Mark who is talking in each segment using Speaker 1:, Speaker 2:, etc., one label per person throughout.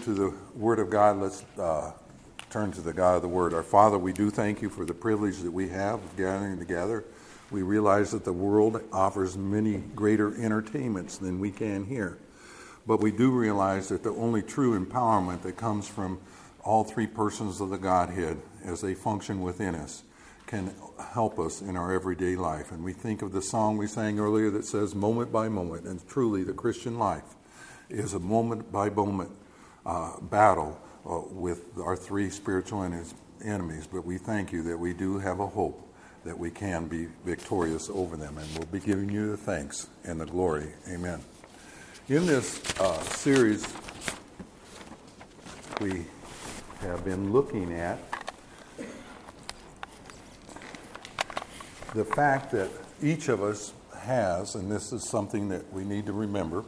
Speaker 1: to the Word of God, let's turn to the God of the Word. Our Father, we do thank you for the privilege that we have of gathering together. We realize that the world offers many greater entertainments than we can here. But we do realize that the only true empowerment that comes from all three persons of the Godhead as they function within us can help us in our everyday life. And we think of the song we sang earlier that says, moment by moment. And truly, the Christian life is a moment by moment battle with our three spiritual enemies. But we thank you that we do have a hope that we can be victorious over them. And we'll be giving you the thanks and the glory. Amen. In this series, we have been looking at the fact that each of us has, and this is something that we need to remember.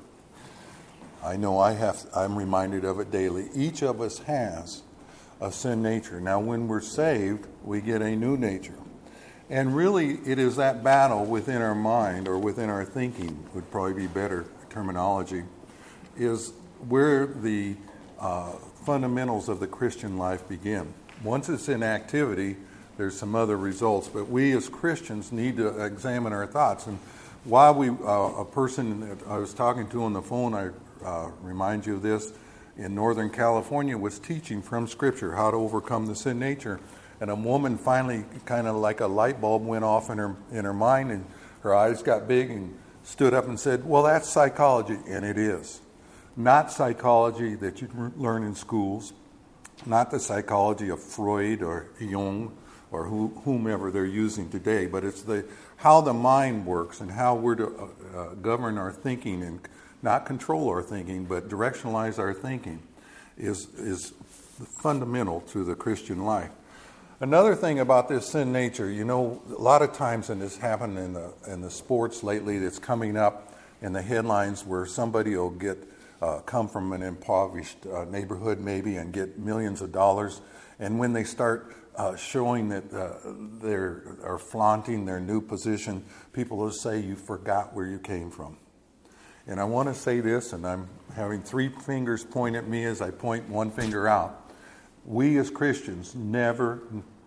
Speaker 1: I know I'm reminded of it daily. Each of us has a sin nature. Now, when we're saved, we get a new nature. And really, it is that battle within our mind, or within our thinking, would probably be better terminology, is where the fundamentals of the Christian life begin. Once it's in activity, there's some other results, but we as Christians need to examine our thoughts. And while a person that I was talking to on the phone, I remind you of this, in Northern California, was teaching from Scripture how to overcome the sin nature. And a woman finally, kind of like a light bulb went off in her mind, and her eyes got big and stood up and said, well, that's psychology. And it is. Not psychology that you learn in schools, not the psychology of Freud or Jung or whomever they're using today, but it's how the mind works and how we're to govern our thinking and not control our thinking, but directionalize our thinking is fundamental to the Christian life. Another thing about this sin nature, a lot of times, and this happened in the sports lately, that's coming up in the headlines where somebody will come from an impoverished neighborhood maybe and get millions of dollars, and when they start showing that they're flaunting their new position, people will say, you forgot where you came from. And I want to say this, and I'm having three fingers point at me as I point one finger out. We as Christians never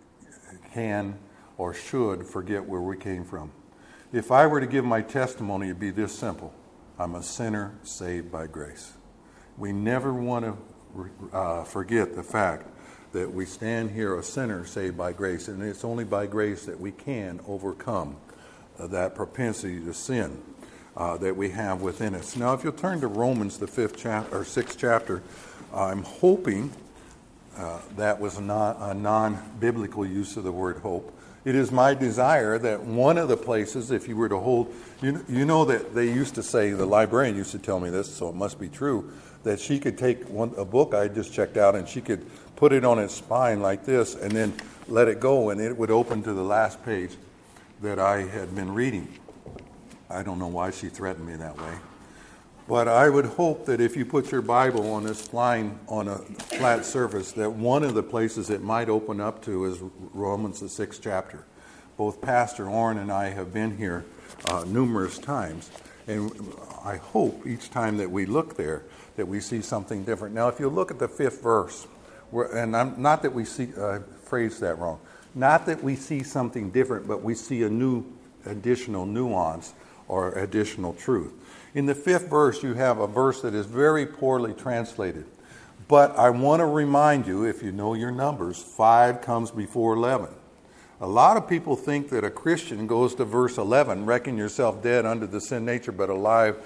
Speaker 1: can or should forget where we came from. If I were to give my testimony, it'd be this simple. I'm a sinner saved by grace. We never want to forget the fact that we stand here a sinner saved by grace, and it's only by grace that we can overcome that propensity to sin that we have within us. Now, if you'll turn to Romans, the 6th chapter, I'm hoping that was not a non-biblical use of the word hope. It is my desire that one of the places, if you were to hold, you know that they used to say, the librarian used to tell me this, so it must be true, that she could take a book I just checked out and she could put it on its spine like this and then let it go and it would open to the last page that I had been reading. I don't know why she threatened me that way. But I would hope that if you put your Bible on this line on a flat surface, that one of the places it might open up to is Romans, the 6th chapter. Both Pastor Orrin and I have been here numerous times, and I hope each time that we look there that we see something different. Now, if you look at the 5th verse, not that we see, phrase that wrong, not that we see something different, but we see a new additional nuance or additional truth. In the 5th verse, you have a verse that is very poorly translated. But I want to remind you, if you know your numbers, 5 comes before 11. A lot of people think that a Christian goes to verse 11, reckon yourself dead unto the sin nature, but alive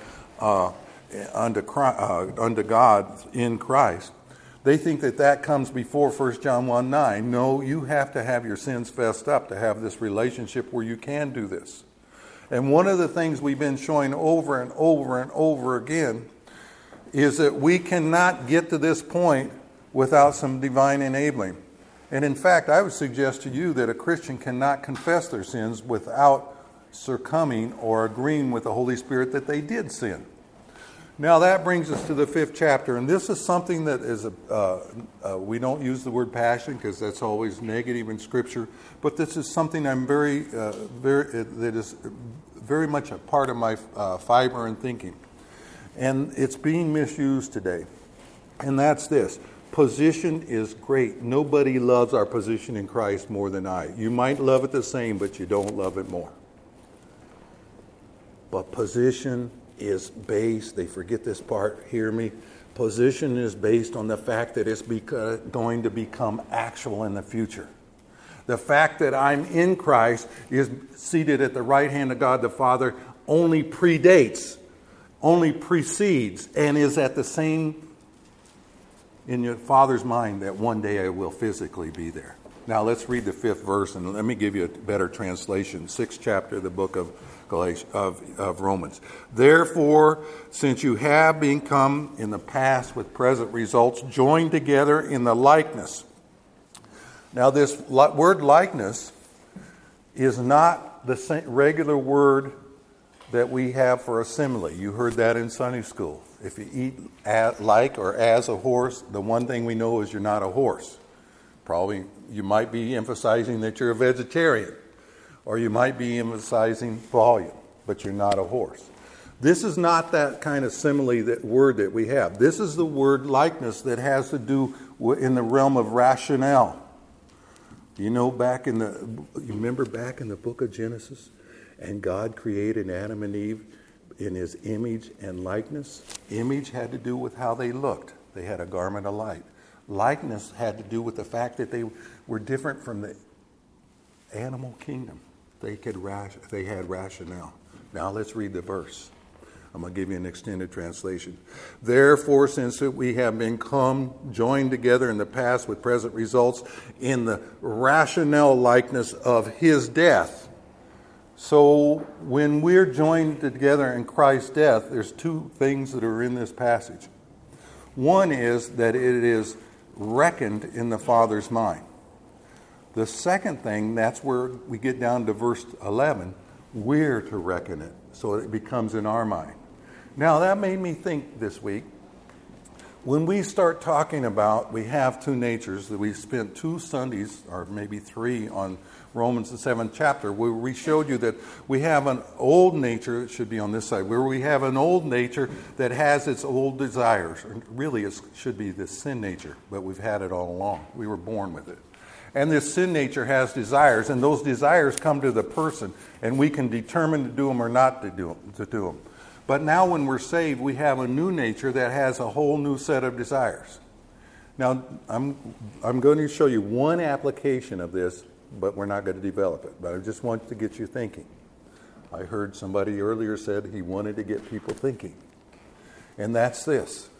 Speaker 1: unto God in Christ. They think that comes before 1 John 1:9. No, you have to have your sins fessed up to have this relationship where you can do this. And one of the things we've been showing over and over and over again is that we cannot get to this point without some divine enabling. And in fact, I would suggest to you that a Christian cannot confess their sins without succumbing or agreeing with the Holy Spirit that they did sin. Now that brings us to the 5th chapter, and this is something that is, we don't use the word passion because that's always negative in Scripture, but this is something that is very much a part of my fiber and thinking. And it's being misused today. And that's this. Position is great. Nobody loves our position in Christ more than I. You might love it the same, but you don't love it more. But position is based, they forget this part, hear me. Position is based on the fact that it's going to become actual in the future. The fact that I'm in Christ, is seated at the right hand of God the Father, only predates, only precedes, and is at the same in your Father's mind that one day I will physically be there. Now let's read the 5th verse, and let me give you a better translation. 6th chapter of the book of Romans. Therefore, since you have become in the past with present results joined together in the likeness. Now this word likeness is not the same regular word that we have for a simile. You heard that in Sunday school. If you eat like or as a horse, the one thing we know is you're not a horse. Probably you might be emphasizing that you're a vegetarian, or you might be emphasizing volume, but you're not a horse. This is not that kind of simile, that word that we have. This is the word likeness that has to do in the realm of rationale. You know, you remember back in the book of Genesis, and God created Adam and Eve in his image and likeness. Image had to do with how they looked. They had a garment of light. Likeness had to do with the fact that they were different from the animal kingdom. They had rationale. Now let's read the verse. I'm going to give you an extended translation. Therefore, since we have become joined together in the past with present results in the rationale likeness of his death. So when we're joined together in Christ's death, there's two things that are in this passage. One is that it is reckoned in the Father's mind. The second thing, that's where we get down to verse 11, we're to reckon it, so it becomes in our mind. Now that made me think this week, when we start talking about, we have two natures, that we spent 2 Sundays, or maybe 3, on Romans the 7th chapter, where we showed you that we have an old nature, it should be on this side, where we have an old nature that has its old desires. Really, it should be this sin nature, but we've had it all along. We were born with it. And this sin nature has desires, and those desires come to the person, and we can determine to do them or not to do them. But now when we're saved, we have a new nature that has a whole new set of desires. Now, I'm going to show you one application of this, but we're not going to develop it. But I just want to get you thinking. I heard somebody earlier said he wanted to get people thinking. And that's this.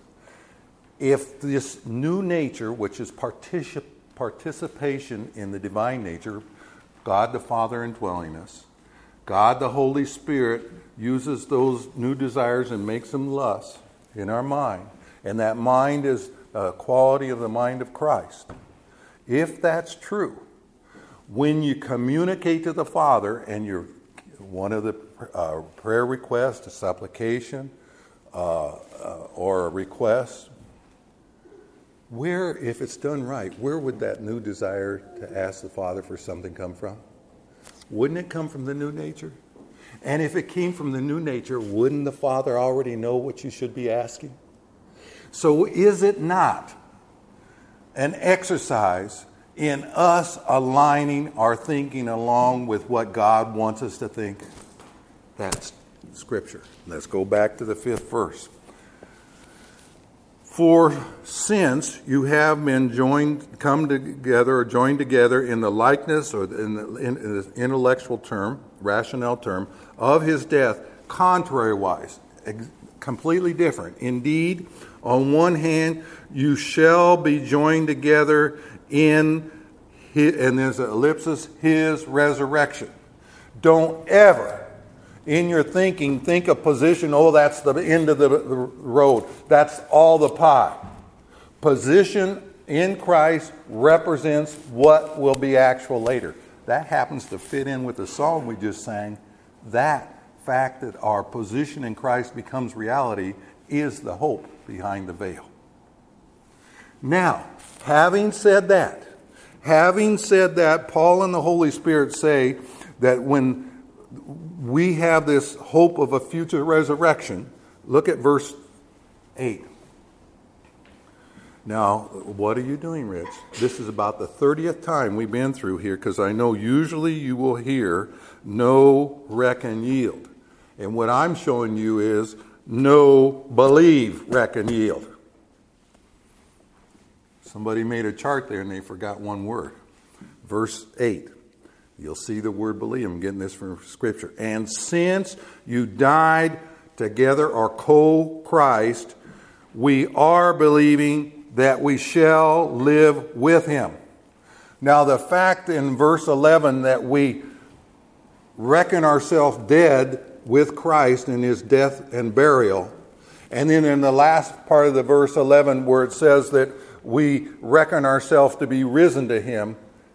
Speaker 1: If this new nature, which is participation in the divine nature, God the Father indwelling us, God the Holy Spirit uses those new desires and makes them lust in our mind, and that mind is a quality of the mind of Christ. If that's true, when you communicate to the Father and you're one of the prayer requests, a supplication, or a request, where, if it's done right, where would that new desire to ask the Father for something come from? Wouldn't it come from the new nature? And if it came from the new nature, wouldn't the Father already know what you should be asking? So is it not an exercise in us aligning our thinking along with what God wants us to think? That's Scripture. Let's go back to the 5th verse. For since you have been joined together in the likeness, or in the intellectual term, rationale term, of his death, contrary-wise, completely different. Indeed, on one hand, you shall be joined together in his, and there's an ellipsis, his resurrection. Don't ever, in your thinking, think of position, that's the end of the road. That's all the pie. Position in Christ represents what will be actual later. That happens to fit in with the song we just sang. That fact that our position in Christ becomes reality is the hope behind the veil. Now, having said that, Paul and the Holy Spirit say that when we have this hope of a future resurrection, look at verse 8. Now, what are you doing, Rich? This is about the 30th time we've been through here, because I know usually you will hear know, reckon, yield. And what I'm showing you is know, believe, reckon, yield. Somebody made a chart there and they forgot one word. Verse 8. You'll see the word believe. I'm getting this from Scripture. And since you died together or co-Christ, we are believing that we shall live with him. Now, the fact in verse 11 that we reckon ourselves dead with Christ in his death and burial, and then in the last part of the verse 11 where it says that we reckon ourselves to be risen to him.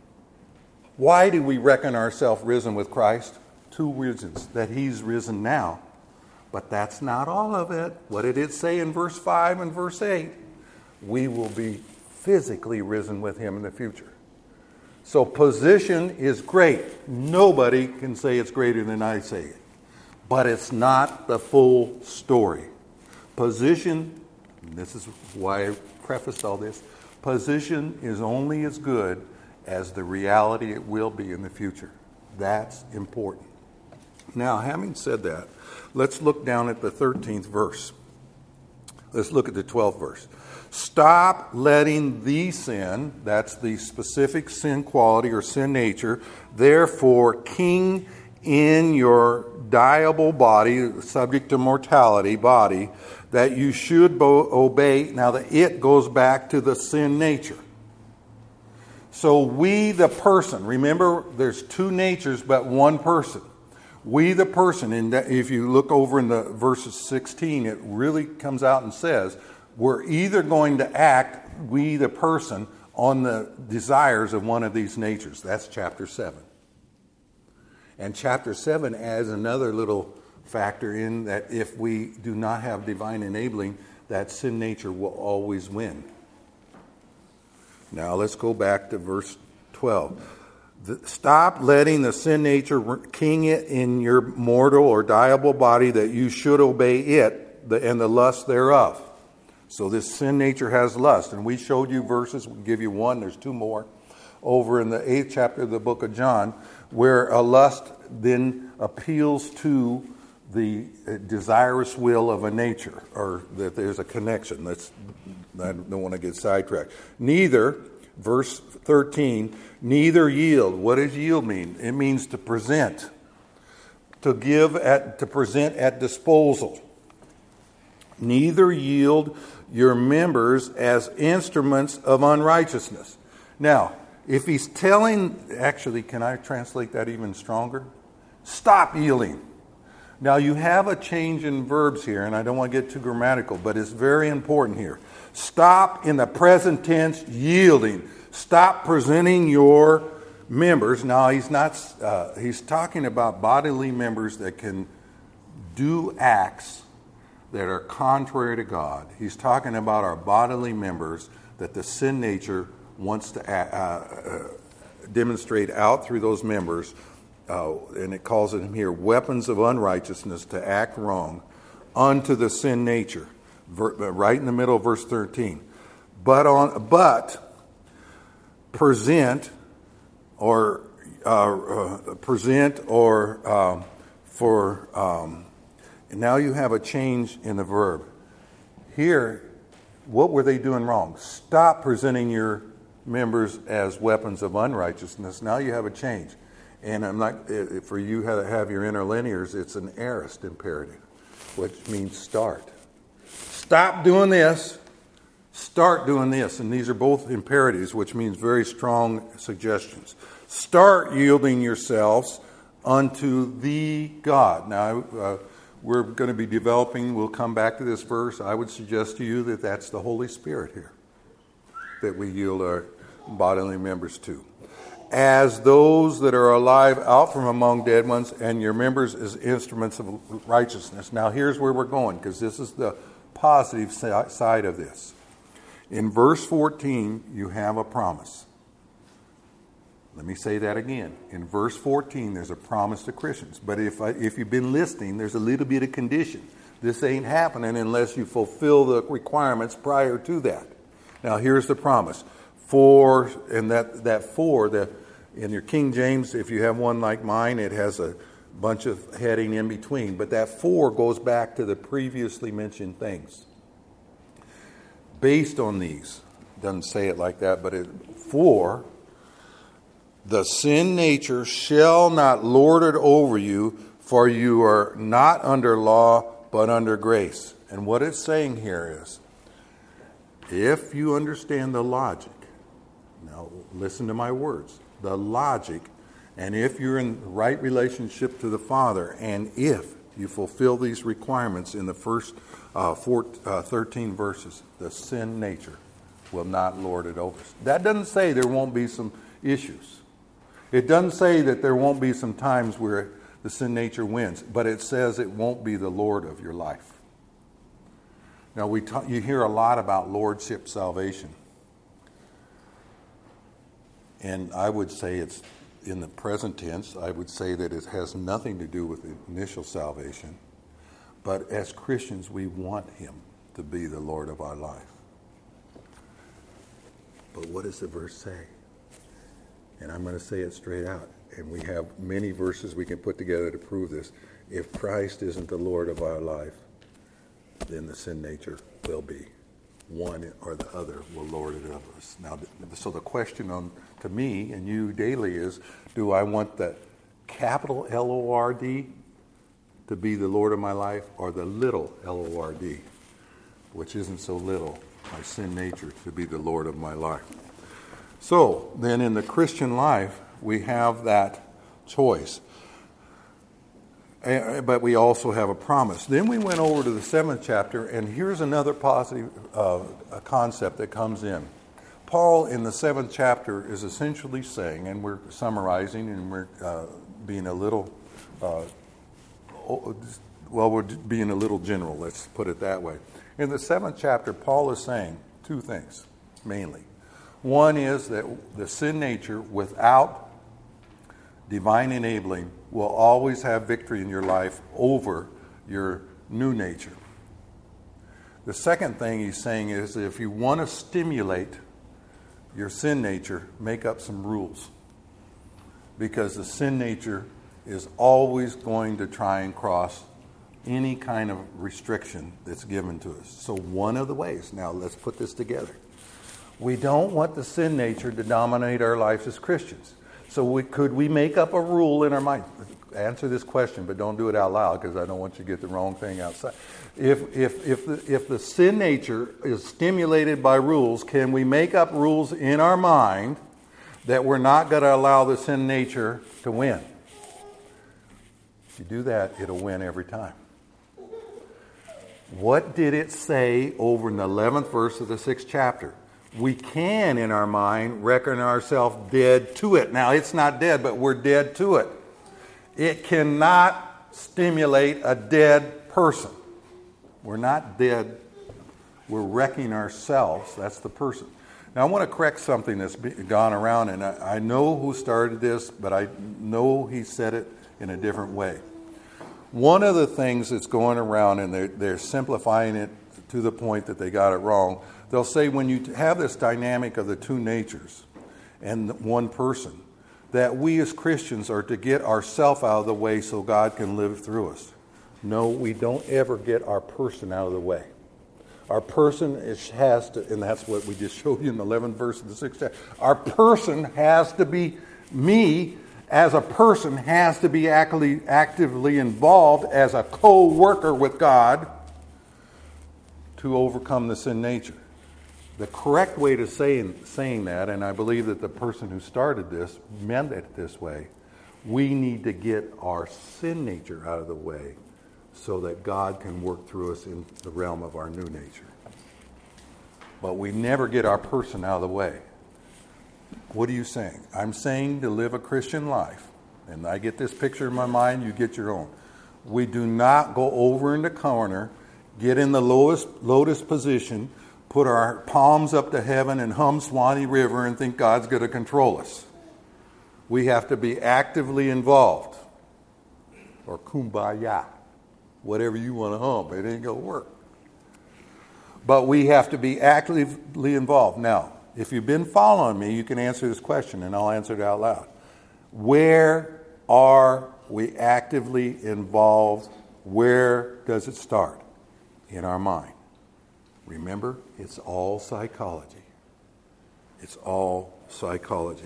Speaker 1: Why do we reckon ourselves risen with Christ? Two reasons. That he's risen now. But that's not all of it. What did it say in verse 5 and verse 8? We will be physically risen with him in the future. So position is great. Nobody can say it's greater than I say it. But it's not the full story. Position, and this is why I prefaced all this, position is only as good as the reality it will be in the future. That's important. Now, having said that, let's look down at the 13th verse. Let's look at the 12th verse. Stop letting the sin, that's the specific sin quality or sin nature, therefore king in your diable body, subject to mortality body, that you should obey. Now the it goes back to the sin nature. So we the person, remember there's two natures but one person. We the person, and if you look over in the verses 16, it really comes out and says, we're either going to act, we the person, on the desires of one of these natures. That's chapter 7. And chapter 7 adds another little factor in that if we do not have divine enabling, that sin nature will always win. Now let's go back to verse 12. Stop letting the sin nature king it in your mortal or diable body, that you should obey it and the lust thereof. So this sin nature has lust. And we showed you verses, we'll give you one, there's two more, over in the 8th chapter of the book of John, where a lust then appeals to the desirous will of a nature, or that there's a connection. I don't want to get sidetracked. Neither, verse 13, neither yield. What does yield mean? It means to present, to present at disposal. Neither yield your members as instruments of unrighteousness. Now, if he's telling, actually, can I translate that even stronger? Stop yielding. Now, you have a change in verbs here, and I don't want to get too grammatical, but it's very important here. Stop in the present tense yielding. Stop presenting your members. Now, he's talking about bodily members that can do acts that are contrary to God. He's talking about our bodily members that the sin nature wants to demonstrate out through those members, and it calls them here weapons of unrighteousness, to act wrong unto the sin nature. Right in the middle of verse 13. But present or and now you have a change in the verb. Here, what were they doing wrong? Stop presenting your members as weapons of unrighteousness. Now you have a change. And I'm not, for you to have your interlinears, it's an aorist imperative, which means start. Stop doing this. Start doing this. And these are both imperatives, which means very strong suggestions. Start yielding yourselves unto the God. Now, we're going to be developing, we'll come back to this verse. I would suggest to you that that's the Holy Spirit here that we yield our bodily members to. As those that are alive out from among dead ones, and your members as instruments of righteousness. Now here's where we're going, because this is the positive side of this. In verse 14, you have a promise. Let me say that again. In verse 14, there's a promise to Christians. But if you've been listening, there's a little bit of condition. This ain't happening unless you fulfill the requirements prior to that. Now here's the promise. For, and that for, in your King James, if you have one like mine, it has a bunch of heading in between. But that for goes back to the previously mentioned things. Based on these, doesn't say it like that, but for the sin nature shall not lord it over you, for you are not under law, but under grace. And what it's saying here is, if you understand the logic, now listen to my words, the logic, and if you're in the right relationship to the Father, and if you fulfill these requirements in the first 13 verses, the sin nature will not lord it over us. That doesn't say there won't be some issues. It doesn't say that there won't be some times where the sin nature wins, but it says it won't be the Lord of your life. Now, you hear a lot about lordship salvation. And I would say it's in the present tense. I would say that it has nothing to do with the initial salvation. But as Christians, we want him to be the Lord of our life. But what does the verse say? And I'm going to say it straight out. And we have many verses we can put together to prove this. If Christ isn't the Lord of our life, then the sin nature will be. One or the other will lord it over us. Now, so the question to me and you daily is, do I want the capital L-O-R-D to be the Lord of my life, or the little L-O-R-D, which isn't so little, my sin nature, to be the Lord of my life? So, then in the Christian life, we have that choice. But we also have a promise. Then we went over to the 7th chapter, and here's another positive concept that comes in. Paul, in the 7th chapter, is essentially saying, and we're summarizing, and we're being a little, we're being a little general, let's put it that way. In the 7th chapter, Paul is saying two things, mainly. One is that the sin nature, without divine enabling, will always have victory in your life over your new nature. The second thing he's saying is that if you want to stimulate your sin nature, make up some rules. Because the sin nature is always going to try and cross any kind of restriction that's given to us. So one of the ways, now let's put this together. We don't want the sin nature to dominate our lives as Christians. So could we make up a rule in our mind? Answer this question, but don't do it out loud, because I don't want you to get the wrong thing outside. If the sin nature is stimulated by rules, can we make up rules in our mind that we're not going to allow the sin nature to win? If you do that, it'll win every time. What did it say over in the 11th verse of the 6th chapter? We can, in our mind, reckon ourselves dead to it. Now, it's not dead, but we're dead to it. It cannot stimulate a dead person. We're not dead. We're wrecking ourselves. That's the person. Now, I want to correct something that's gone around, and I know who started this, but I know he said it in a different way. One of the things that's going around, and they're simplifying it to the point that they got it wrong, they'll say when you have this dynamic of the two natures and one person, that we as Christians are to get ourselves out of the way so God can live through us. No, we don't ever get our person out of the way. Our person has to, and that's what we just showed you in the 11th verse of the 6th chapter. Our person has to be, me as a person has to be actively involved as a co-worker with God to overcome the sin nature. The correct way to saying that, and I believe that the person who started this meant it this way, we need to get our sin nature out of the way so that God can work through us in the realm of our new nature. But we never get our person out of the way. What are you saying? I'm saying to live a Christian life, and I get this picture in my mind, you get your own. We do not go over in the corner, get in the lotus position, put our palms up to heaven and hum Swanee River and think God's going to control us. We have to be actively involved. Or kumbaya. Whatever you want to hum. It ain't going to work. But we have to be actively involved. Now, if you've been following me, you can answer this question, and I'll answer it out loud. Where are we actively involved? Where does it start? In our mind. Remember, it's all psychology. It's all psychology.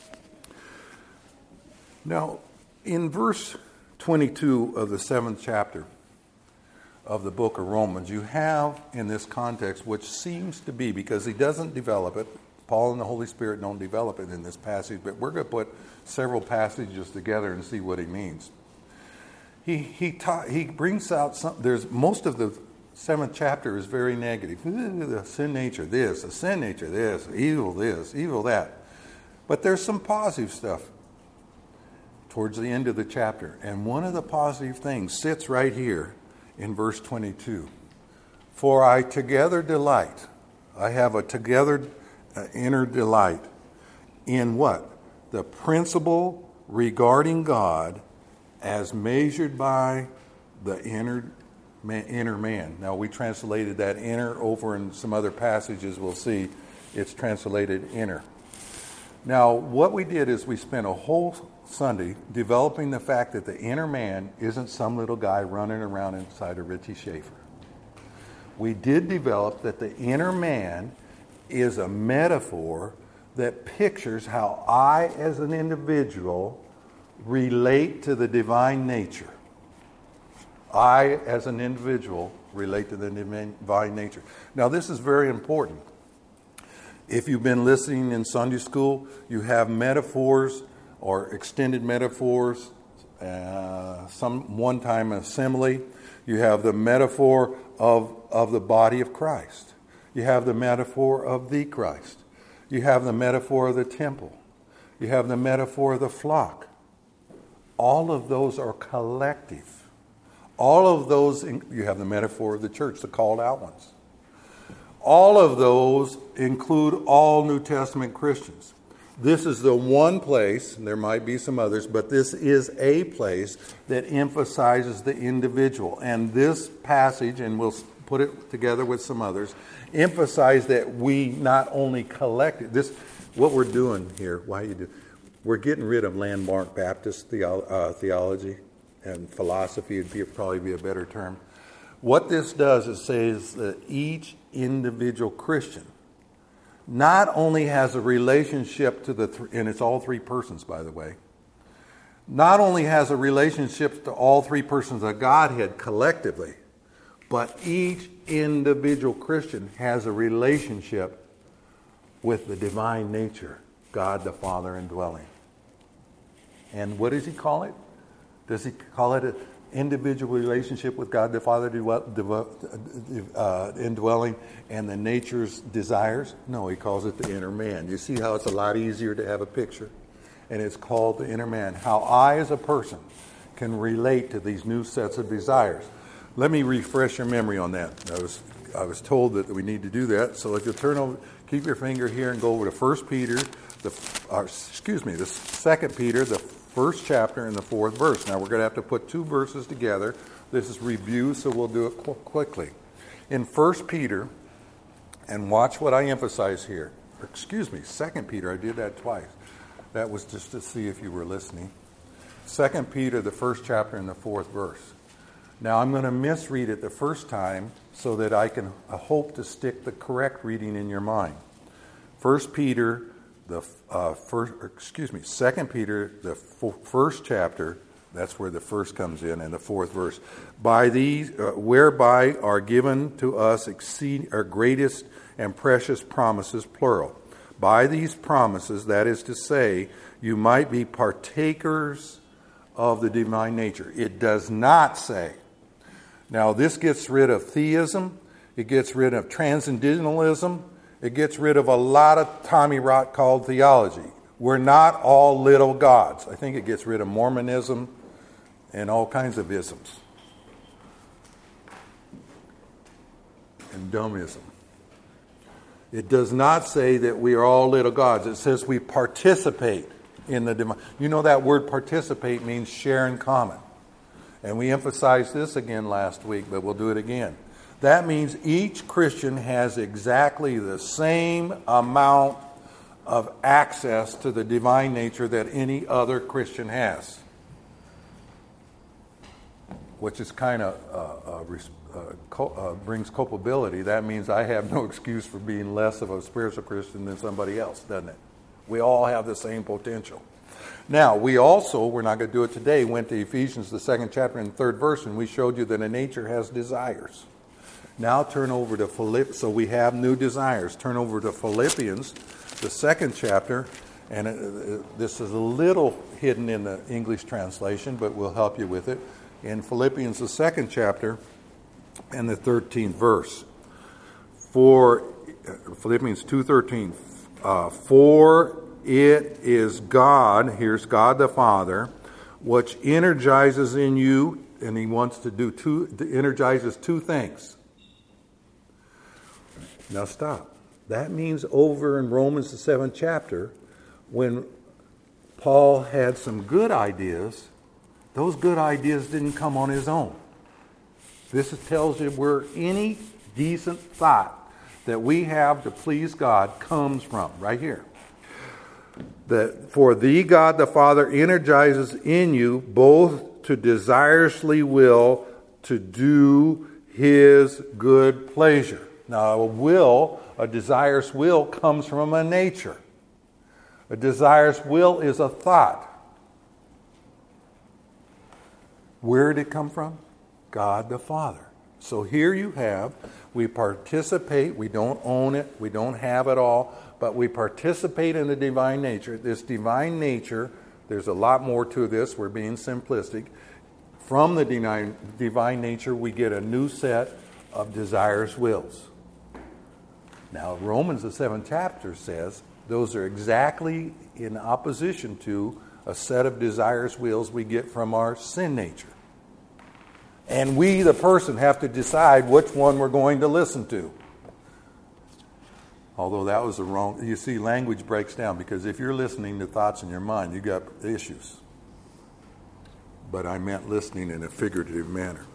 Speaker 1: Now, in verse 22 of the 7th chapter of the book of Romans, you have in this context, which seems to be, because he doesn't develop it, Paul and the Holy Spirit don't develop it in this passage, but we're going to put several passages together and see what he means. He brings out some. There's most of the 7th chapter is very negative. The sin nature, this, the sin nature, this, evil that. But there's some positive stuff towards the end of the chapter. And one of the positive things sits right here in verse 22. For I together delight. I have a together inner delight in what? The principle regarding God as measured by the inner man. Now, we translated that inner over in some other passages. We'll see it's translated inner. Now, what we did is we spent a whole Sunday developing the fact that the inner man isn't some little guy running around inside of Richie Schaefer. We did develop that the inner man is a metaphor that pictures how I, as an individual, relate to the divine nature. I, as an individual, relate to the divine nature. Now, this is very important. If you've been listening in Sunday school, you have metaphors or extended metaphors, some one-time assembly. You have the metaphor of the body of Christ. You have the metaphor of the Christ. You have the metaphor of the temple. You have the metaphor of the flock. All of those are collective. All of those, you have the metaphor of the church, the called out ones. All of those include all New Testament Christians. This is the one place, and there might be some others, but this is a place that emphasizes the individual. And this passage, and we'll put it together with some others, emphasize that we not only collect this, what we're doing here, we're getting rid of landmark Baptist theology and philosophy would probably be a better term. What this does is says that each individual Christian not only has a relationship to and it's all three persons, by the way, not only has a relationship to all three persons of Godhead collectively, but each individual Christian has a relationship with the divine nature, God the Father indwelling. And what does he call it? Does he call it an individual relationship with God the Father indwelling and the nature's desires? No, he calls it the inner man. You see how it's a lot easier to have a picture? And it's called the inner man. How I as a person can relate to these new sets of desires. Let me refresh your memory on that. I was told that we need to do that. So if you turn over, keep your finger here and go over to 1 Peter, the 2 Peter, the 1st chapter and the 4th verse. Now we're going to have to put two verses together. This is review, so we'll do it quickly. In 1 Peter, and watch what I emphasize here. 2 Peter, I did that twice. That was just to see if you were listening. 2 Peter, the 1st chapter and the 4th verse. Now I'm going to misread it the first time so that I hope to stick the correct reading in your mind. 2 Peter, the 2 Peter, the 1st chapter, that's where the first comes in, and the 4th verse. By these, whereby are given to us our greatest and precious promises, plural. By these promises, that is to say, you might be partakers of the divine nature. It does not say. Now, this gets rid of theism. It gets rid of transcendentalism. It gets rid of a lot of Tommy Rot called theology. We're not all little gods. I think it gets rid of Mormonism and all kinds of isms. And dumbism. It does not say that we are all little gods. It says we participate in the divine. You know that word participate means share in common. And we emphasized this again last week, but we'll do it again. That means each Christian has exactly the same amount of access to the divine nature that any other Christian has. Which is kind of brings culpability. That means I have no excuse for being less of a spiritual Christian than somebody else, doesn't it? We all have the same potential. Now, we also, we're not going to do it today, went to Ephesians, the 2nd chapter and 3rd verse, and we showed you that a nature has desires. Now turn over to Philippians, so we have new desires. Turn over to Philippians, the 2nd chapter, and this is a little hidden in the English translation, but we'll help you with it. In Philippians, the 2nd chapter and the 13th verse. Philippians 2:13, for it is God, here's God the Father, which energizes in you, and he wants to energizes two things. Now stop. That means over in Romans, the 7th chapter, when Paul had some good ideas, those good ideas didn't come on his own. This tells you where any decent thought that we have to please God comes from, right here. That for thee God the Father energizes in you both to desirously will to do his good pleasure. Now a desirous will comes from a nature. A desirous will is a thought. Where did it come from? God the Father. So here you have, we participate, we don't own it, we don't have it all, but we participate in the divine nature. This divine nature, there's a lot more to this, we're being simplistic. From the divine nature, we get a new set of desirous wills. Now, Romans, the 7th chapter says, those are exactly in opposition to a set of desirous wills we get from our sin nature. And we, the person, have to decide which one we're going to listen to. Although that was the wrong... You see, language breaks down, because if you're listening to thoughts in your mind, you got issues. But I meant listening in a figurative manner.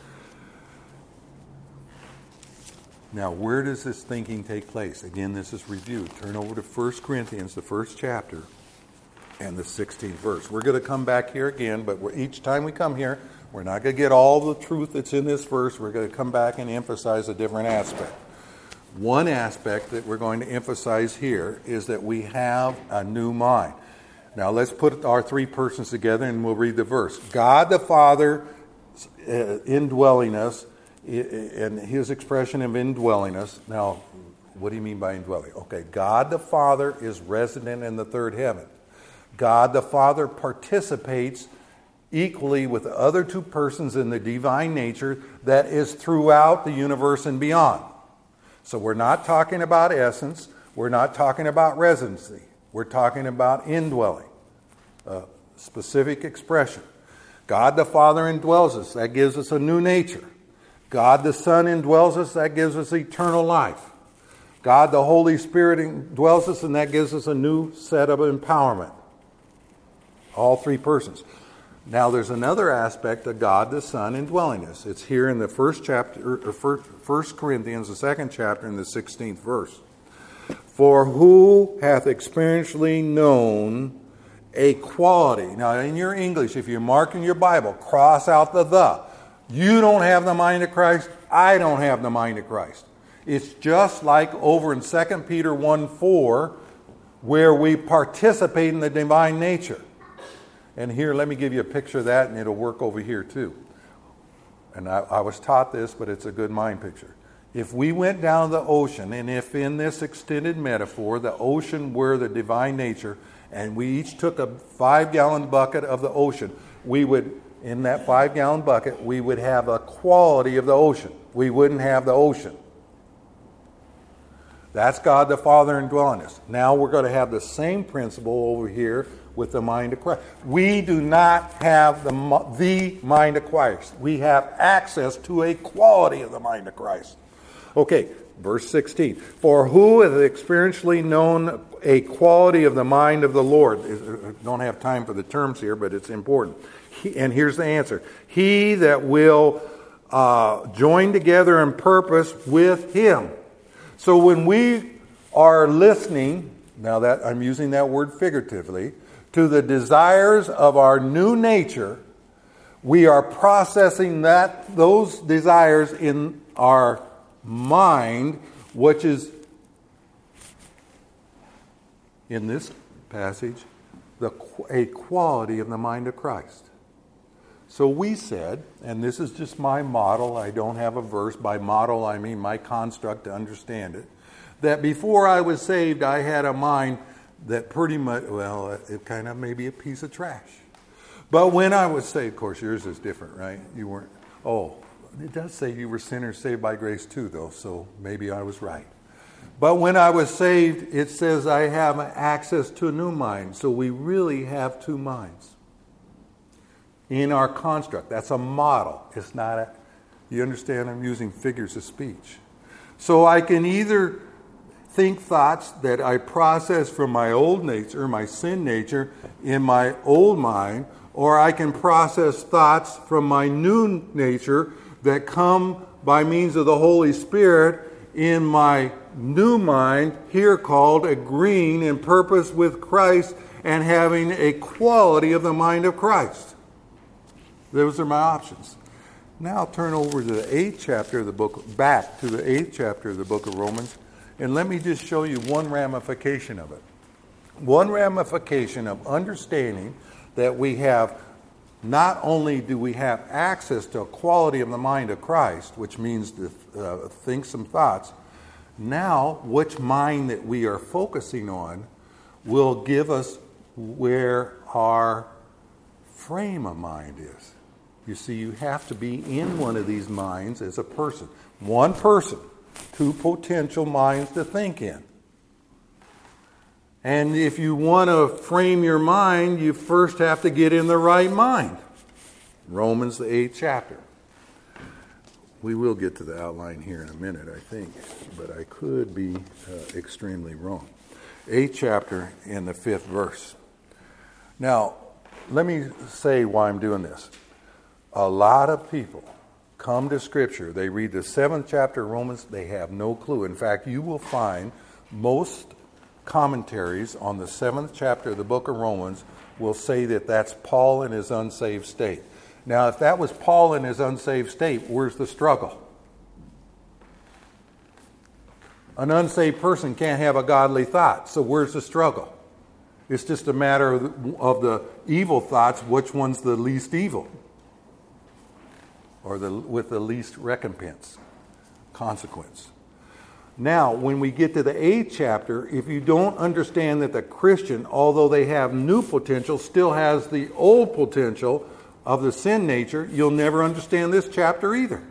Speaker 1: Now, where does this thinking take place? Again, this is reviewed. Turn over to 1 Corinthians, the 1st chapter, and the 16th verse. We're going to come back here again, but each time we come here, we're not going to get all the truth that's in this verse. We're going to come back and emphasize a different aspect. One aspect that we're going to emphasize here is that we have a new mind. Now, let's put our three persons together and we'll read the verse. God the Father indwelling us, and his expression of indwelling us. Now, what do you mean by indwelling? Okay, God the Father is resident in the third heaven. God the Father participates equally with the other two persons in the divine nature that is throughout the universe and beyond. So we're not talking about essence. We're not talking about residency. We're talking about indwelling, a specific expression. God the Father indwells us. That gives us a new nature. God the Son indwells us. That gives us eternal life. God the Holy Spirit indwells us, and that gives us a new set of empowerment. All three persons. Now, there's another aspect of God the Son indwelling us. It's here in the 1st chapter, 1 Corinthians, the 2nd chapter, and the 16th verse. For who hath experientially known a quality? Now, in your English, if you're marking your Bible, cross out the. You don't have the mind of Christ. I don't have the mind of Christ. It's just like over in 2 Peter 1:4, where we participate in the divine nature. And here, let me give you a picture of that, and it'll work over here too. And I was taught this, but it's a good mind picture. If we went down the ocean, and if in this extended metaphor, the ocean were the divine nature, and we each took a 5-gallon bucket of the ocean, we would, in that 5-gallon bucket, we would have a quality of the ocean. We wouldn't have the ocean. That's God the Father indwelling us. Now we're going to have the same principle over here with the mind of Christ. We do not have the mind of Christ. We have access to a quality of the mind of Christ. Okay, verse 16. For who hath experientially known a quality of the mind of the Lord? I don't have time for the terms here, but it's important. And here's the answer. He that will joined together in purpose with Him. So when we are listening, now that I'm using that word figuratively, to the desires of our new nature, we are processing those desires in our mind, which is, in this passage, a quality of the mind of Christ. So we said, and this is just my model, I don't have a verse. By model, I mean my construct to understand it, that before I was saved, I had a mind that pretty much, well, it kind of may be a piece of trash. But when I was saved, of course, yours is different, right? You weren't, it does say you were sinners saved by grace too, though, so maybe I was right. But when I was saved, it says I have access to a new mind. So we really have two minds in our construct. That's a model. It's not you understand, I'm using figures of speech. So I can either think thoughts that I process from my old nature, my sin nature, in my old mind, or I can process thoughts from my new nature that come by means of the Holy Spirit in my new mind, here called agreeing in purpose with Christ and having a quality of the mind of Christ. Those are my options. Now I'll turn over to the 8th chapter of the book, back to the 8th chapter of the book of Romans, and let me just show you one ramification of it. One ramification of understanding that we have, not only do we have access to a quality of the mind of Christ, which means to think some thoughts, now which mind that we are focusing on will give us where our frame of mind is. You see, you have to be in one of these minds as a person. One person, two potential minds to think in. And if you want to frame your mind, you first have to get in the right mind. Romans, the 8th chapter. We will get to the outline here in a minute, I think, but I could be extremely wrong. 8th chapter in the 5th verse. Now, let me say why I'm doing this. A lot of people come to Scripture, they read the 7th chapter of Romans, they have no clue. In fact, you will find most commentaries on the 7th chapter of the book of Romans will say that that's Paul in his unsaved state. Now, if that was Paul in his unsaved state, where's the struggle? An unsaved person can't have a godly thought, so where's the struggle? It's just a matter of the evil thoughts, which one's the least evil? Or with the least recompense, consequence. Now, when we get to the 8th chapter, if you don't understand that the Christian, although they have new potential, still has the old potential of the sin nature, you'll never understand this chapter either.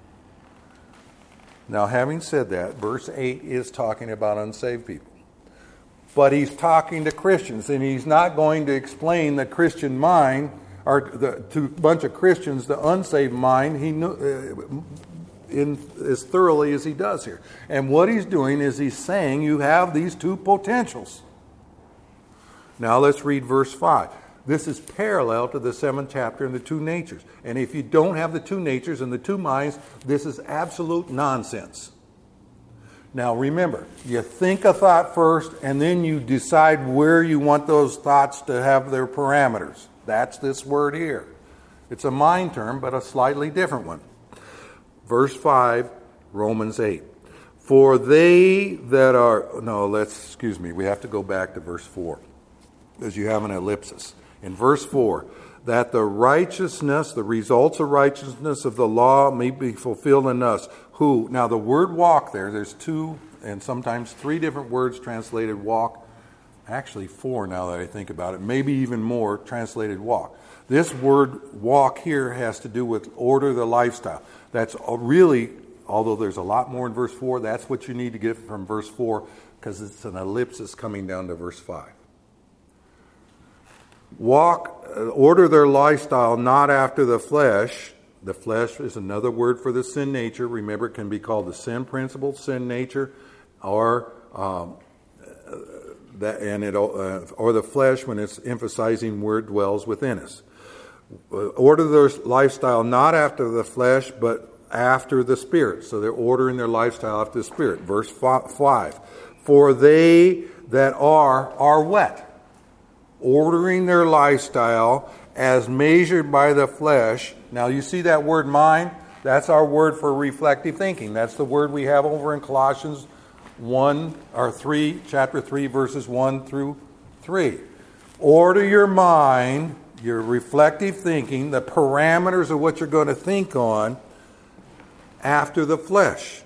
Speaker 1: Now, having said that, verse 8 is talking about unsaved people. But he's talking to Christians, and he's not going to explain the Christian mind, or to a bunch of Christians, the unsaved mind, he knew, as thoroughly as he does here. And what he's doing is he's saying you have these two potentials. Now let's read verse 5. This is parallel to the 7th chapter and the two natures. And if you don't have the two natures and the two minds, this is absolute nonsense. Now remember, you think a thought first and then you decide where you want those thoughts to have their parameters. That's this word here. It's a mind term, but a slightly different one. Verse 5, Romans 8. For they that are... we have to go back to verse 4, because you have an ellipsis. In verse 4, that the righteousness, the results of righteousness of the law may be fulfilled in us, who... Now the word walk there's two and sometimes three different words translated walk. Actually 4 now that I think about it. Maybe even more translated walk. This word walk here has to do with order the lifestyle. That's really, although there's a lot more in verse 4, that's what you need to get from verse 4, because it's an ellipsis coming down to verse 5. Walk, order their lifestyle not after the flesh. The flesh is another word for the sin nature. Remember, it can be called the sin principle, sin nature, or or the flesh when it's emphasizing where it dwells within us. Order their lifestyle not after the flesh, but after the Spirit. So they're ordering their lifestyle after the Spirit. Verse 5. For they that are what? Ordering their lifestyle as measured by the flesh. Now you see that word mind? That's our word for reflective thinking. That's the word we have over in Colossians 3, chapter 3, verses 1 through 3. Order your mind, your reflective thinking, the parameters of what you're going to think on after the flesh.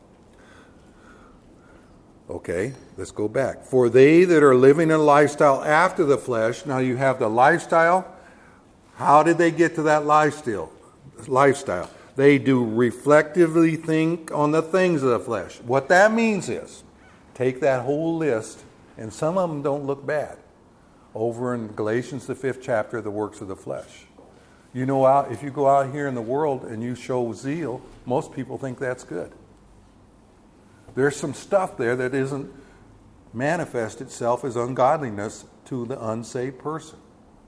Speaker 1: Okay, let's go back. For they that are living a lifestyle after the flesh, now you have the lifestyle. How did they get to that lifestyle? They do reflectively think on the things of the flesh. What that means is, take that whole list, and some of them don't look bad. Over in Galatians, the 5th chapter, the works of the flesh. You know, if you go out here in the world and you show zeal, most people think that's good. There's some stuff there that isn't manifest itself as ungodliness to the unsaved person.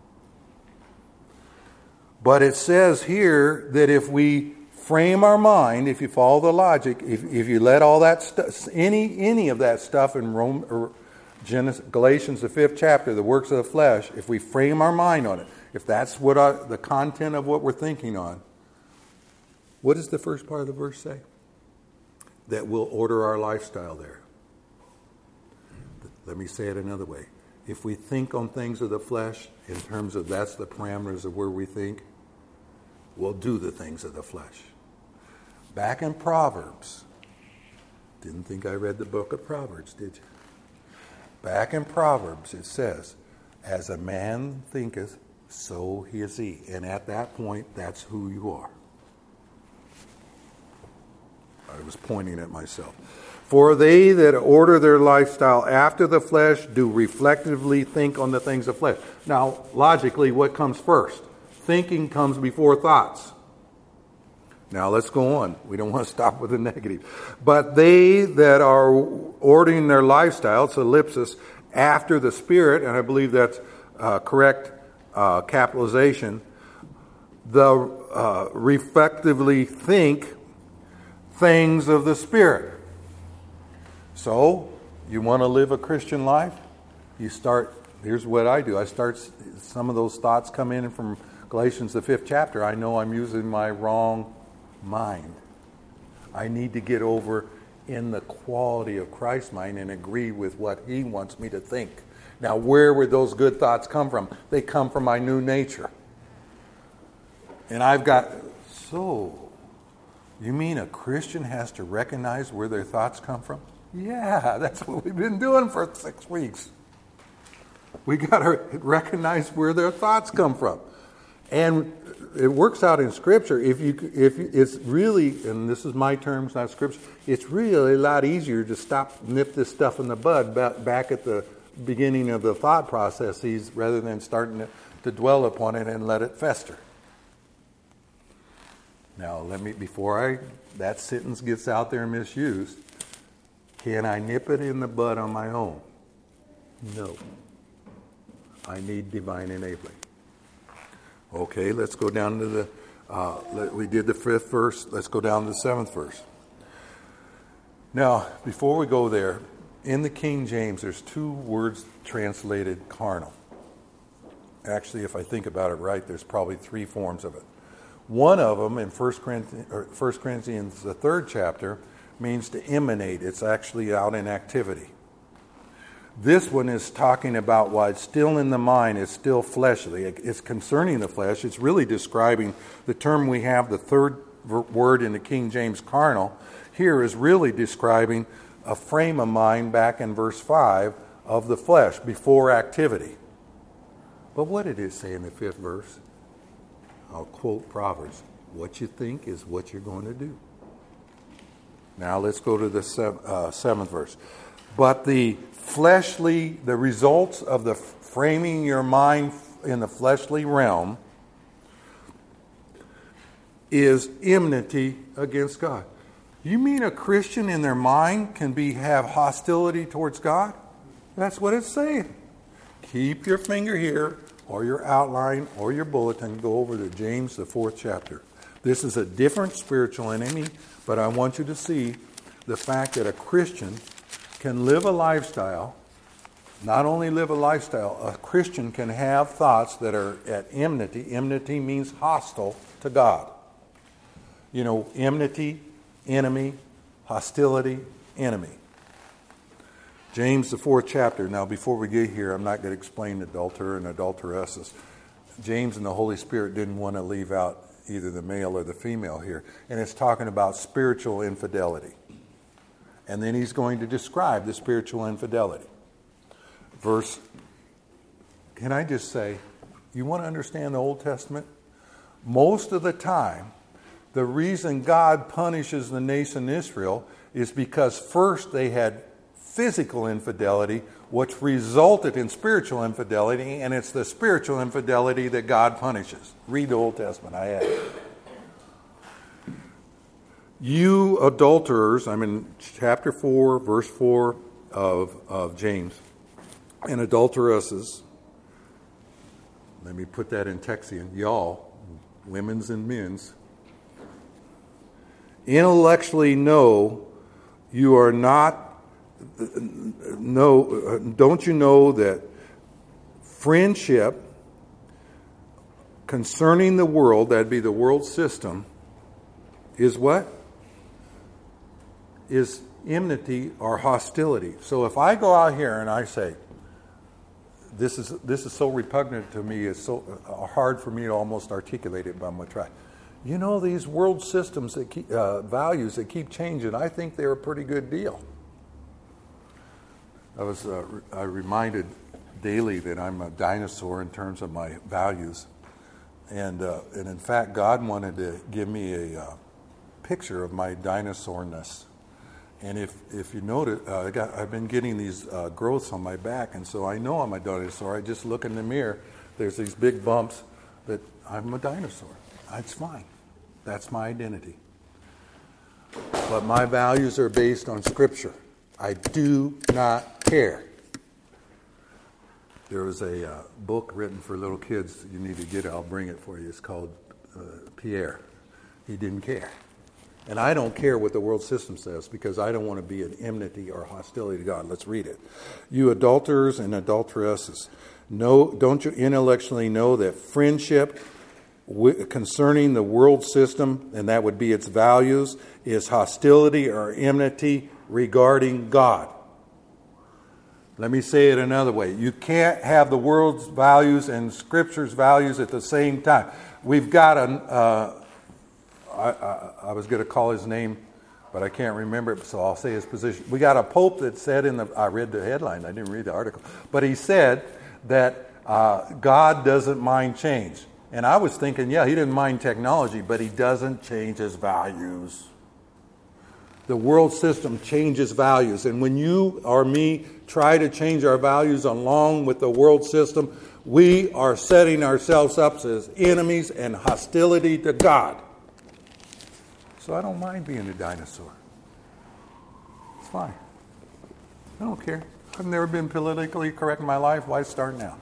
Speaker 1: But it says here that if we frame our mind, if you follow the logic, if you let all that stuff, any of that stuff in Galatians, the 5th chapter, the works of the flesh, if we frame our mind on it, if that's what the content of what we're thinking on, what does the first part of the verse say? That we'll order our lifestyle there. Let me say it another way. If we think on things of the flesh, in terms of that's the parameters of where we think, we'll do the things of the flesh. Back in Proverbs, didn't think I read the book of Proverbs, did you? Back in Proverbs, it says, as a man thinketh, so is he. And at that point, that's who you are. I was pointing at myself. For they that order their lifestyle after the flesh do reflectively think on the things of flesh. Now, logically, what comes first? Thinking comes before thoughts. Now, let's go on. We don't want to stop with the negative. But they that are ordering their lifestyle, it's ellipsis, after the Spirit, and I believe that's correct capitalization, reflectively think things of the Spirit. So, you want to live a Christian life? You start, here's what I do. I start, some of those thoughts come in from Galatians, the 5th chapter. I know I'm using my wrong mind. I need to get over in the quality of Christ's mind and agree with what He wants me to think. Now, where would those good thoughts come from? They come from my new nature. And I've got, so, you mean a Christian has to recognize where their thoughts come from? Yeah, that's what we've been doing for 6 weeks. We got to recognize where their thoughts come from. And it works out in Scripture. If it's really, and this is my terms, not Scripture, it's really a lot easier to nip this stuff in the bud back at the beginning of the thought processes rather than starting to dwell upon it and let it fester. Now, before that sentence gets out there and misused, can I nip it in the bud on my own? No. I need divine enabling. Okay, let's go down to we did the 5th verse. Let's go down to the 7th verse. Now, before we go there, in the King James, there's 2 words translated carnal. Actually, if I think about it right, there's probably 3 forms of it. One of them in 1 Corinthians, the 3rd chapter, means to emanate. It's actually out in activity. This one is talking about while it's still in the mind, it's still fleshly. It's concerning the flesh. It's really describing the term we have, the 3rd word in the King James, carnal, here is really describing a frame of mind back in verse 5 of the flesh before activity. But what did it say in the 5th verse? I'll quote Proverbs. What you think is what you're going to do. Now let's go to the 7th verse. But the results of the framing your mind in the fleshly realm is enmity against God. You mean a Christian in their mind can have hostility towards God? That's what it's saying. Keep your finger here. or your outline or your bulletin, go over to James, the 4th chapter. This is a different spiritual enemy, but I want you to see the fact that a Christian can live a lifestyle. Not only live a lifestyle, a Christian can have thoughts that are at enmity. Enmity means hostile to God. You know, enmity, enemy, hostility, enemy. James, the 4th chapter. Now, before we get here, I'm not going to explain adulterer and adulteresses. James and the Holy Spirit didn't want to leave out either the male or the female here. And it's talking about spiritual infidelity. And then he's going to describe the spiritual infidelity. Can I just say, you want to understand the Old Testament? Most of the time, the reason God punishes the nation Israel is because first they had physical infidelity, which resulted in spiritual infidelity, and it's the spiritual infidelity that God punishes. Read the Old Testament, I have. You adulterers, I'm in chapter 4, verse 4 of James, and adulteresses, let me put that in Texian, y'all, women's and men's, intellectually know you are not, don't you know that friendship concerning the world, that'd be the world system, is what? Is enmity or hostility. So if I go out here and I say, this is so repugnant to me, it's so hard for me to almost articulate it, but I'm going to try. You know, these world systems that keep, values that keep changing, I think they're a pretty good deal. I reminded daily that I'm a dinosaur in terms of my values, and in fact, God wanted to give me a picture of my dinosaurness. And if you notice, I've been getting these growths on my back, and so I know I'm a dinosaur. I just look in the mirror. There's these big bumps that I'm a dinosaur. That's fine. That's my identity. But my values are based on Scripture. I do not care. There was a book written for little kids. You need to get it. I'll bring it for you. It's called Pierre. He didn't care. And I don't care what the world system says because I don't want to be an enmity or hostility to God. Let's read it. You adulterers and adulteresses, don't you intellectually know that friendship concerning the world system, and that would be its values, is hostility or enmity regarding God? Let me say it another way. You can't have the world's values and Scripture's values at the same time. We've got I was going to call his name, but I can't remember it, so I'll say his position. We got a pope that said I read the headline, I didn't read the article, but he said that God doesn't mind change. And I was thinking, yeah, he didn't mind technology, but he doesn't change his values. The world system changes values, and when you or me try to change our values along with the world system, we are setting ourselves up as enemies and hostility to God. So I don't mind being a dinosaur. It's fine. I don't care. I've never been politically correct in my life. Why start now?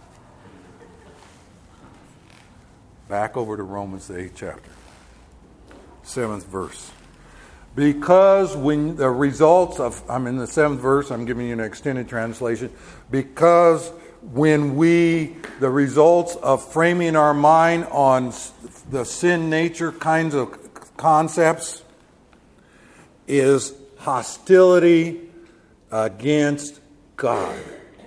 Speaker 1: Back over to Romans, the 8th chapter. 7th verse. Because when the results of, I'm in the 7th verse, I'm giving you an extended translation. Because when the results of framing our mind on the sin nature kinds of concepts is hostility against God.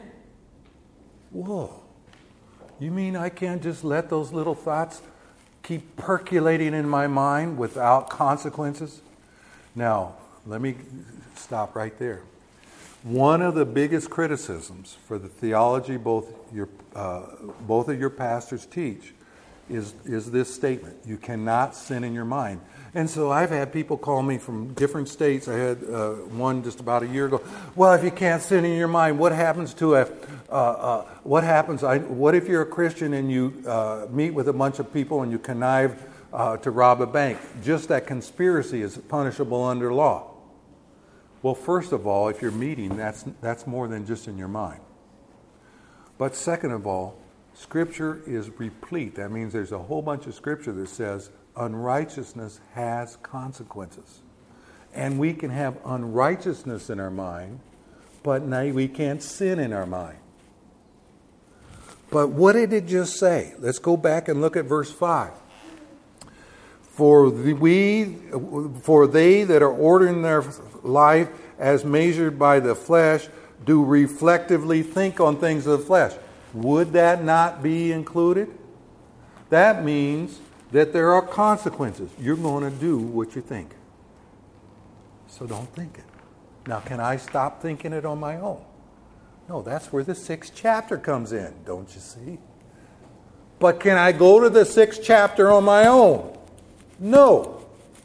Speaker 1: Whoa. You mean I can't just let those little thoughts keep percolating in my mind without consequences? Now, let me stop right there. One of the biggest criticisms for the theology both of your pastors teach is this statement: you cannot sin in your mind. And so I've had people call me from different states. I had one just about a year ago. Well, if you can't sin in your mind, what happens to what happens? What if you're a Christian and you meet with a bunch of people and you connive to rob a bank? Just that conspiracy is punishable under law. Well, first of all, if you're meeting, that's more than just in your mind. But second of all, Scripture is replete. That means there's a whole bunch of Scripture that says unrighteousness has consequences. And we can have unrighteousness in our mind, but now we can't sin in our mind. But what did it just say? Let's go back and look at verse 5. For they that are ordering their life as measured by the flesh do reflectively think on things of the flesh. Would that not be included? That means that there are consequences. You're going to do what you think. So don't think it. Now, can I stop thinking it on my own? No, that's where the 6th chapter comes in, don't you see? But can I go to the 6th chapter on my own? No.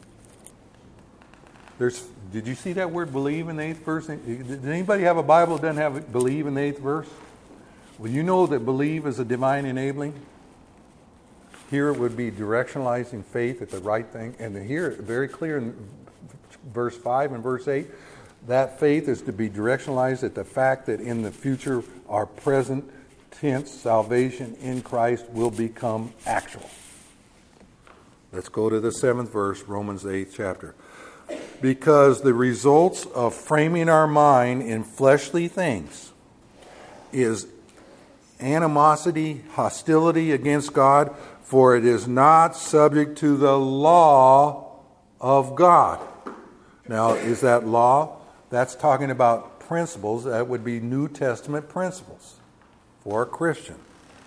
Speaker 1: Did you see that word believe in the 8th verse? Did anybody have a Bible that doesn't have believe in the 8th verse? Well, you know that believe is a divine enabling. Here it would be directionalizing faith at the right thing. And here, very clear in verse 5 and verse 8, that faith is to be directionalized at the fact that in the future our present tense salvation in Christ will become actual. Let's go to the 7th verse, Romans 8th chapter. Because the results of framing our mind in fleshly things is animosity, hostility against God, for it is not subject to the law of God. Now, is that law? That's talking about principles. That would be New Testament principles for a Christian.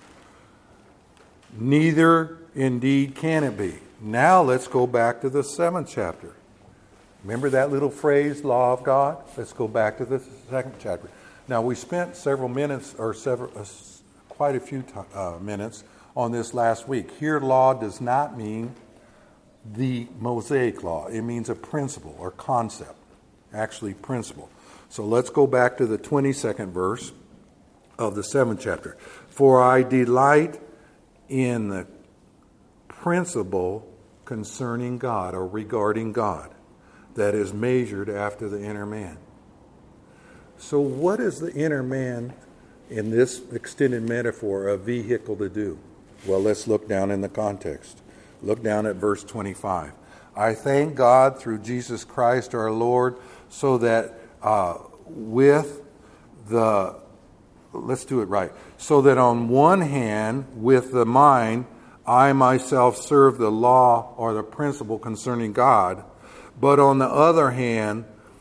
Speaker 1: Neither indeed can it be. Now let's go back to the 7th chapter. Remember that little phrase, law of God? Let's go back to the 2nd chapter. Now we spent several minutes, or quite a few minutes on this last week. Here, law does not mean the Mosaic law. It means a principle or concept. Actually, principle. So let's go back to the 22nd verse of the 7th chapter. For I delight in the principle concerning God or regarding God that is measured after the inner man. So what is the inner man in this extended metaphor a vehicle to do? Well, let's look down in the context. Look down at verse 25. I thank God through Jesus Christ our Lord, so that let's do it right. So that on one hand, with the mind, I myself serve the law or the principle concerning God, but on the other hand,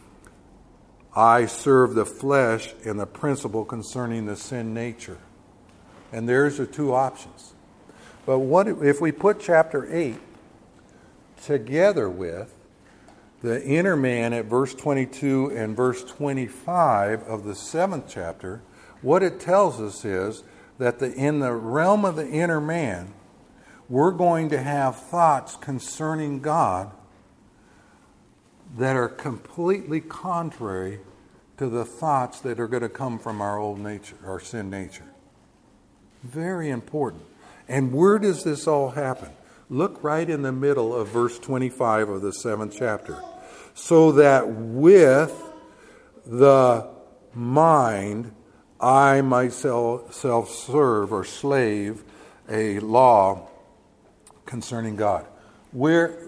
Speaker 1: I serve the flesh and the principle concerning the sin nature. And there's the two options. But what if we put chapter 8 together with the inner man at verse 22 and verse 25 of the 7th chapter? What it tells us is that in the realm of the inner man, we're going to have thoughts concerning God that are completely contrary to the thoughts that are going to come from our old nature, our sin nature. Very important. And where does this all happen? Look right in the middle of verse 25 of the 7th chapter. So that with the mind I myself serve or slave a law concerning God. Where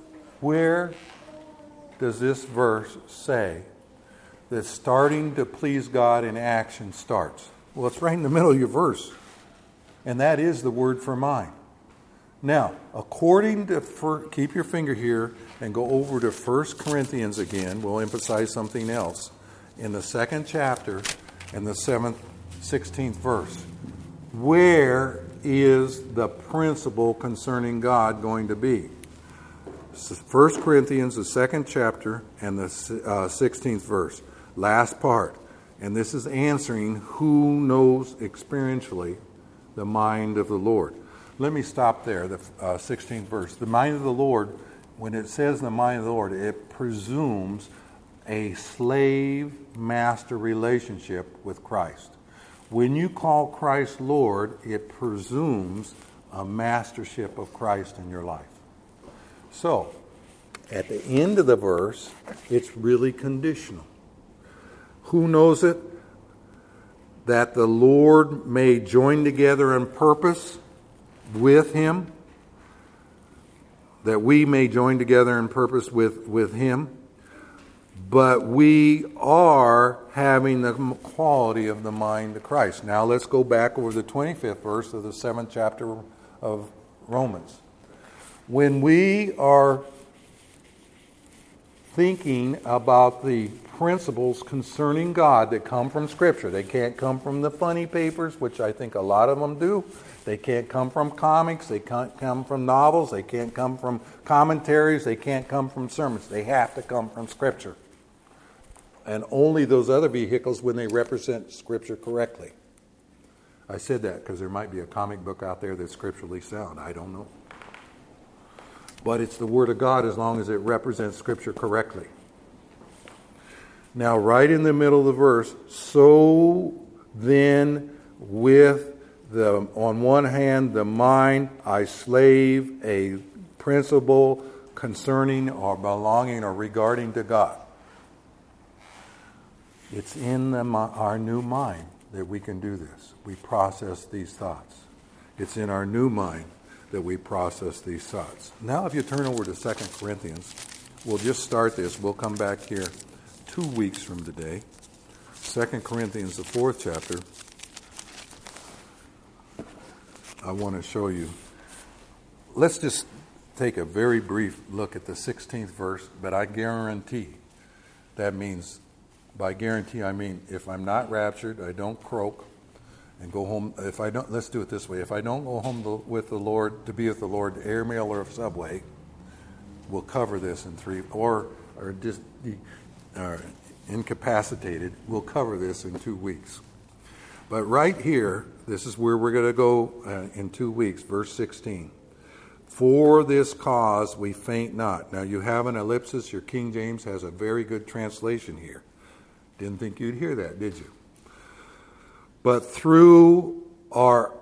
Speaker 1: does this verse say that starting to please God in action starts? Well, it's right in the middle of your verse. And that is the word for mind. Now, according to, keep your finger here and go over to 1 Corinthians again. We'll emphasize something else. In the 2nd chapter and the 16th verse. Where is the principle concerning God going to be? 1 Corinthians, the 2nd chapter and the 16th verse. Last part. And this is answering who knows experientially the mind of the Lord. Let me stop there, the 16th verse. The mind of the Lord, when it says the mind of the Lord, it presumes a slave-master relationship with Christ. When you call Christ Lord, it presumes a mastership of Christ in your life. So, at the end of the verse, it's really conditional. Who knows it? that the Lord may join together in purpose with him, that we may join together in purpose with him, but we are having the quality of the mind of Christ. Now let's go back over the 25th verse of the 7th chapter of Romans. When we are thinking about the principles concerning God that come from Scripture, they can't come from the funny papers, which I think a lot of them do. They can't come from comics. They can't come from novels. They can't come from commentaries. They can't come from sermons. They have to come from Scripture. And only those other vehicles when they represent Scripture correctly. I said that because there might be a comic book out there that's scripturally sound. I don't know. But it's the Word of God as long as it represents Scripture correctly. Now, right in the middle of the verse, so then with on one hand, the mind, I slave a principle concerning or belonging or regarding to God. It's in our new mind that we can do this. We process these thoughts. It's in our new mind that we process these thoughts. Now, if you turn over to 2 Corinthians, we'll just start this. We'll come back here 2 weeks from today. 2 Corinthians, the 4th chapter. I want to show you. Let's just take a very brief look at the 16th verse, but I guarantee, that means, by guarantee I mean if I'm not raptured, I don't croak and go home. If I don't, let's do it this way. If I don't go home with the Lord, to be with the Lord, airmail or subway, we'll cover this in 3, or just incapacitated, we'll cover this in 2 weeks. But right here, this is where we're going to go in 2 weeks, verse 16. For this cause we faint not. Now you have an ellipsis. Your King James has a very good translation here. Didn't think you'd hear that, did you? But though our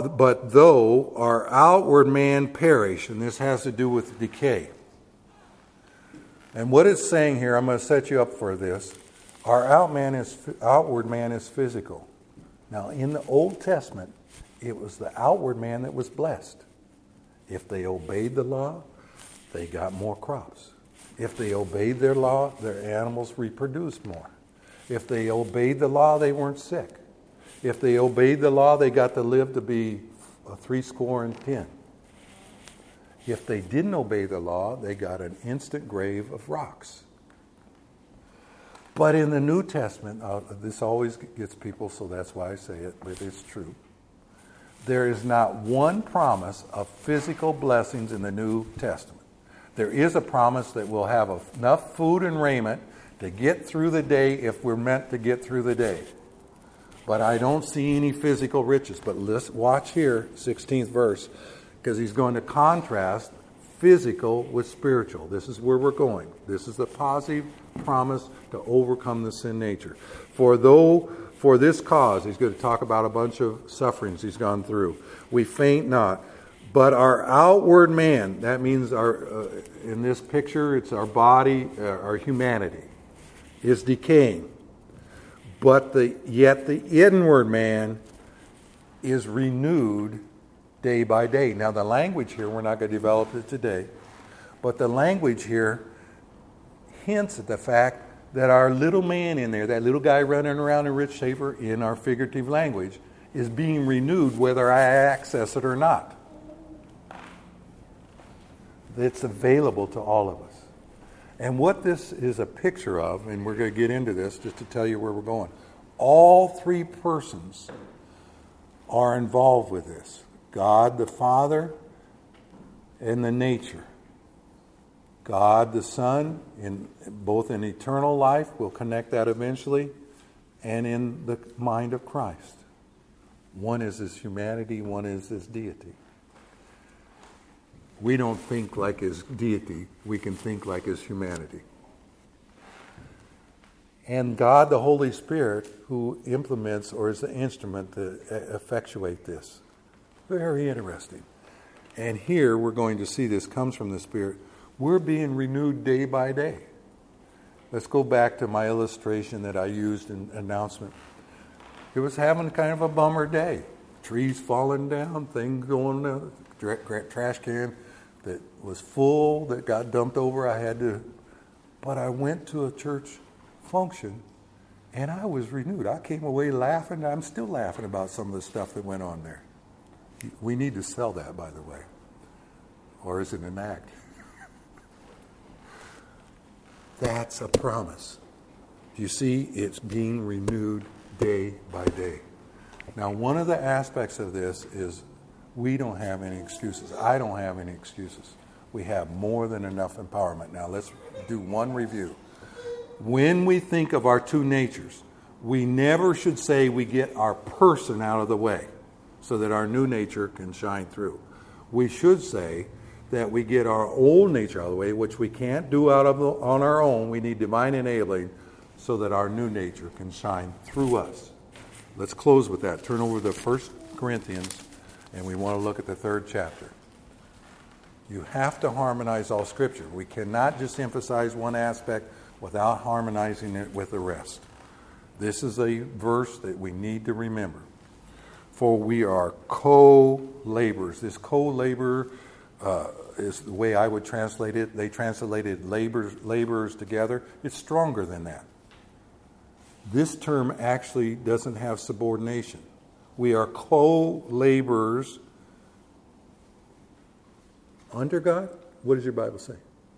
Speaker 1: outward man perish, and this has to do with decay. And what it's saying here, I'm going to set you up for this. Our outward man is physical. Now, in the Old Testament, it was the outward man that was blessed. If they obeyed the law, they got more crops. If they obeyed their law, their animals reproduced more. If they obeyed the law, they weren't sick. If they obeyed the law, they got to live to be 70. If they didn't obey the law, they got an instant grave of rocks. But in the New Testament, this always gets people, so that's why I say it, but it's true. There is not one promise of physical blessings in the New Testament. There is a promise that we'll have enough food and raiment to get through the day if we're meant to get through the day. But I don't see any physical riches. But let's watch here, 16th verse, because he's going to contrast physical with spiritual. This is where we're going. This is the positive promise to overcome the sin nature. For this cause, he's going to talk about a bunch of sufferings he's gone through. We faint not. But our outward man, that means in this picture, it's our body, our humanity, is decaying. But yet the inward man is renewed day by day. Now the language here, we're not going to develop it today, but the language here hints at the fact that our little man in there, that little guy running around in Rich Shaver, in our figurative language, is being renewed whether I access it or not. It's available to all of us. And what this is a picture of, and we're going to get into this just to tell you where we're going, all three persons are involved with this. God the Father and the nature. God the Son, both in eternal life, we'll connect that eventually, and in the mind of Christ. One is his humanity, one is his deity. We don't think like his deity, we can think like his humanity. And God, the Holy Spirit, who implements or is the instrument to effectuate this. Very interesting. And here we're going to see this comes from the Spirit. We're being renewed day by day. Let's go back to my illustration that I used in announcement. It was having kind of a bummer day. Trees falling down, things going down, trash can that was full that got dumped over. But I went to a church function and I was renewed. I came away laughing. I'm still laughing about some of the stuff that went on there. We need to sell that, by the way. Or is it an act? That's a promise. You see, it's being renewed day by day. Now, one of the aspects of this is we don't have any excuses. I don't have any excuses. We have more than enough empowerment. Now, let's do one review. When we think of our two natures, we never should say we get our person out of the way so that our new nature can shine through. We should say that we get our old nature out of the way, which we can't do on our own. We need divine enabling so that our new nature can shine through us. Let's close with that. Turn over to 1 Corinthians, and we want to look at the 3rd chapter. You have to harmonize all Scripture. We cannot just emphasize one aspect without harmonizing it with the rest. This is a verse that we need to remember. For we are co-laborers. This co-labor is the way I would translate it. They translated laborers together. It's stronger than that. This term actually doesn't have subordination. We are co-laborers under God? What does your Bible say?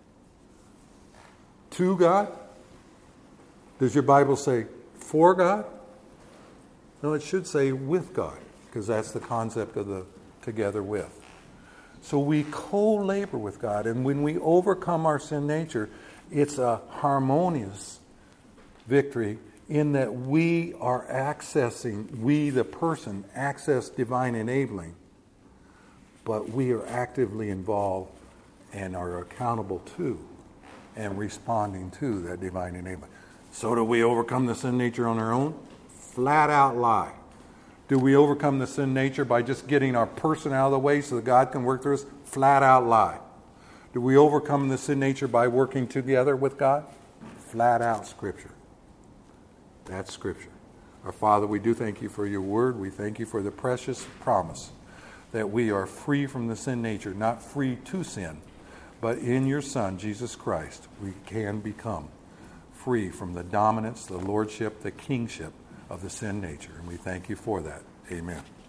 Speaker 1: To God? Does your Bible say for God? No, it should say with God, because that's the concept of the together with. So we co-labor with God, and when we overcome our sin nature, it's a harmonious victory in that we are accessing, we the person access divine enabling, but we are actively involved and are accountable to and responding to that divine enablement. So do we overcome the sin nature on our own? Flat out lie. Do we overcome the sin nature by just getting our person out of the way so that God can work through us? Flat out lie. Do we overcome the sin nature by working together with God? Flat out Scripture. That's Scripture. Our Father, we do thank you for your word. We thank you for the precious promise that we are free from the sin nature, not free to sin, but in your Son, Jesus Christ, we can become free from the dominance, the lordship, the kingship of the sin nature. And we thank you for that. Amen.